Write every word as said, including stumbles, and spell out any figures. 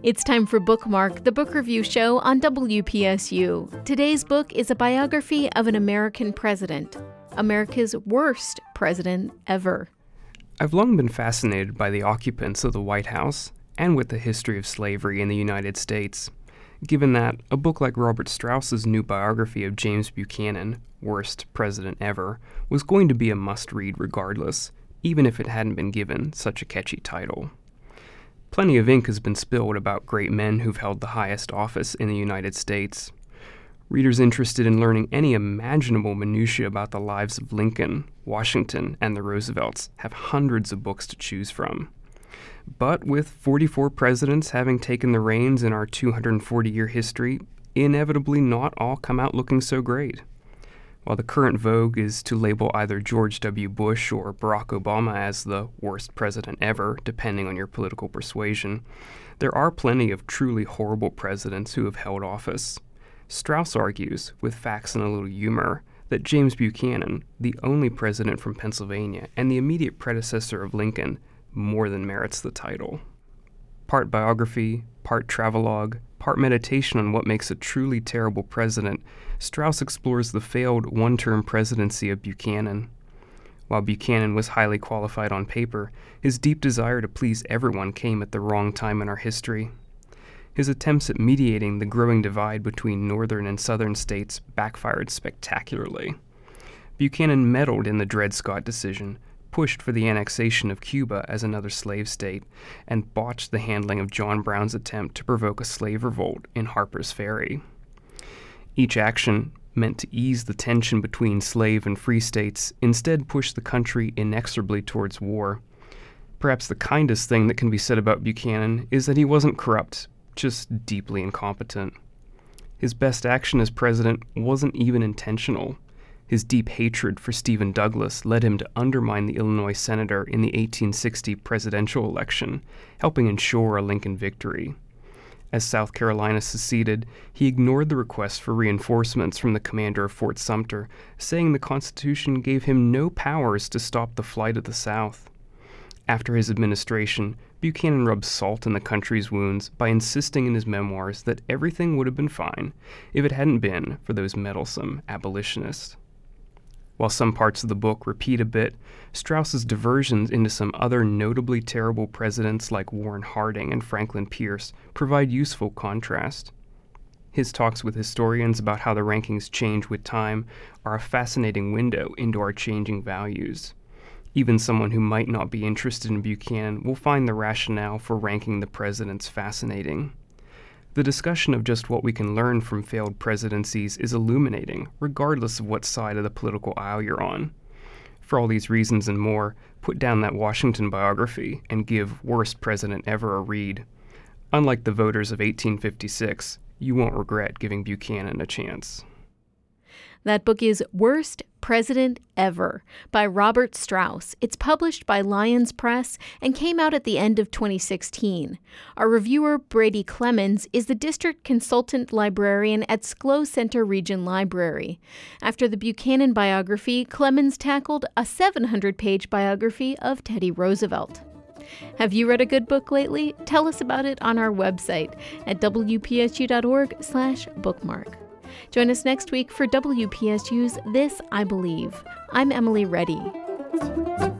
It's time for Bookmark, the book review show on W P S U. Today's book is a biography of an American president, America's worst president ever. I've long been fascinated by the occupants of the White House and with the history of slavery in the United States. Given that, a book like Robert Strauss's new biography of James Buchanan, Worst President Ever, was going to be a must-read regardless, even if it hadn't been given such a catchy title. Plenty of ink has been spilled about great men who've held the highest office in the United States. Readers interested in learning any imaginable minutiae about the lives of Lincoln, Washington, and the Roosevelts have hundreds of books to choose from. But with forty-four presidents having taken the reins in our two hundred forty-year history, inevitably not all come out looking so great. While the current vogue is to label either George W. Bush or Barack Obama as the worst president ever, depending on your political persuasion, there are plenty of truly horrible presidents who have held office. Strauss argues, with facts and a little humor, that James Buchanan, the only president from Pennsylvania and the immediate predecessor of Lincoln, more than merits the title. Part biography, part travelogue, part meditation on what makes a truly terrible president, Strauss explores the failed one-term presidency of Buchanan. While Buchanan was highly qualified on paper, his deep desire to please everyone came at the wrong time in our history. His attempts at mediating the growing divide between northern and southern states backfired spectacularly. Buchanan meddled in the Dred Scott decision, pushed for the annexation of Cuba as another slave state, and botched the handling of John Brown's attempt to provoke a slave revolt in Harper's Ferry. Each action, meant to ease the tension between slave and free states, instead pushed the country inexorably towards war. Perhaps the kindest thing that can be said about Buchanan is that he wasn't corrupt, just deeply incompetent. His best action as president wasn't even intentional. His deep hatred for Stephen Douglas led him to undermine the Illinois senator in the eighteen sixty presidential election, helping ensure a Lincoln victory. As South Carolina seceded, he ignored the request for reinforcements from the commander of Fort Sumter, saying the Constitution gave him no powers to stop the flight of the South. After his administration, Buchanan rubbed salt in the country's wounds by insisting in his memoirs that everything would have been fine if it hadn't been for those meddlesome abolitionists. While some parts of the book repeat a bit, Strauss's diversions into some other notably terrible presidents like Warren Harding and Franklin Pierce provide useful contrast. His talks with historians about how the rankings change with time are a fascinating window into our changing values. Even someone who might not be interested in Buchanan will find the rationale for ranking the presidents fascinating. The discussion of just what we can learn from failed presidencies is illuminating, regardless of what side of the political aisle you're on. For all these reasons and more, put down that Washington biography and give Worst President Ever a read. Unlike the voters of eighteen fifty-six, you won't regret giving Buchanan a chance. That book is Worst President Ever by Robert Strauss. It's published by Lyons Press and came out at the end of twenty sixteen. Our reviewer, Brady Clemens, is the district consultant librarian at Sklo Center Region Library. After the Buchanan biography, Clemens tackled a seven hundred page biography of Teddy Roosevelt. Have you read a good book lately? Tell us about it on our website at w p s u dot org slash bookmark. Join us next week for W P S U's This I Believe. I'm Emily Reddy.